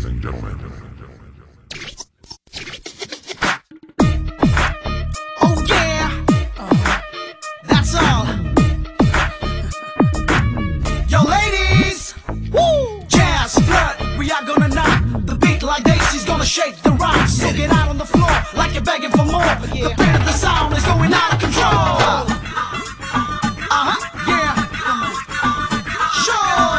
ladies and gentlemen. Oh yeah, that's all. Yo ladies, woo, jazz, flirt, we are gonna knock the beat like Daisy's gonna shake the rock. So get out on the floor like you're begging for more. The beat of the sound is going out of control. Yeah. Sure.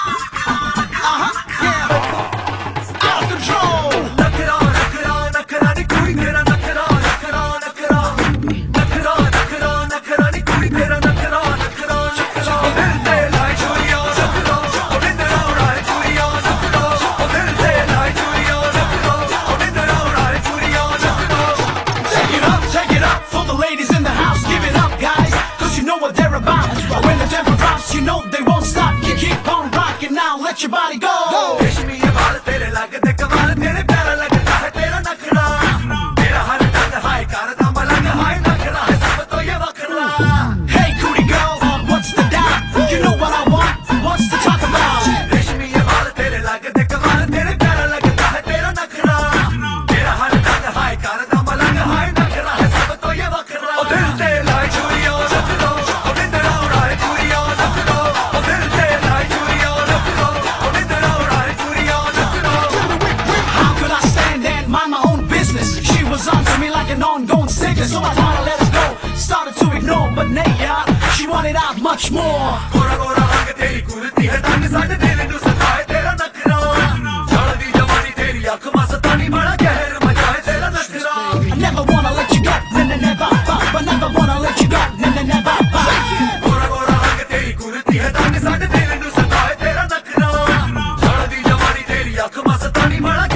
Yeah. Out of control. नखरा नखरा नखरा नी कुड़ी तेरा नखरा नखरा नखरा नखरा नखरा नखरा नी कुड़ी तेरा नखरा नखरा नखरा दिल ते लाई चूड़ियां नखरा निंदरा उड़ाए चूड़ियां नखरा दिल ते लाई चूड़ियां नखरा निंदरा उड़ाए चूड़ियां नखरा Take it up for the ladies in the house. Give it up, guys, cause you know what they're about. When the tempo drops, you know they won't stop. You keep on rocking now, let your body go. रेशमी ये बाल तेरे लगते कमाल तेरे प्यारा लगता है तेरा नखरा तेरा हर टंग हाय करदा मलंग हाय नखरा है सब तो ये वखरा Hey, cootie girl, what's the doubt? You know what I want, what's to talk about? रेशमी ये बाल तेरे लगते कमाल तेरे प्यारा लगता है तेरा नखरा तेरा हर टंग हाय करदा मलंग हाय नखरा है सब तो ये वखरा ओ दिल ते लाई चूड़ियां नखरा ओ निंदरा उड़ाए चूड़ियां नखरा ओ दिल ते लाई चूड़ियां नखरा ओ निंदरा उड़ाए चूड़ियां नखरा How could I stand and mind my own business? She was on to me like an ongoing sickness, so I thought I'd let her go. Started to ignore, but nay, she wanted out much more. Gora Gora रंग तेरी कुर्ती है तंग साडे दिल नू सताए तेरा नखरा चढ़दी जवानी तेरी अख मस्तानी बड़ा कहर मचाए तेरा नखरा I never wanna let you go, never, but never wanna let you go, never. Gora Gora रंग तेरी कुर्ती है तंग साडे दिल नू सताए तेरा नखरा चढ़दी जवानी तेरी अख मस्तानी बड़ा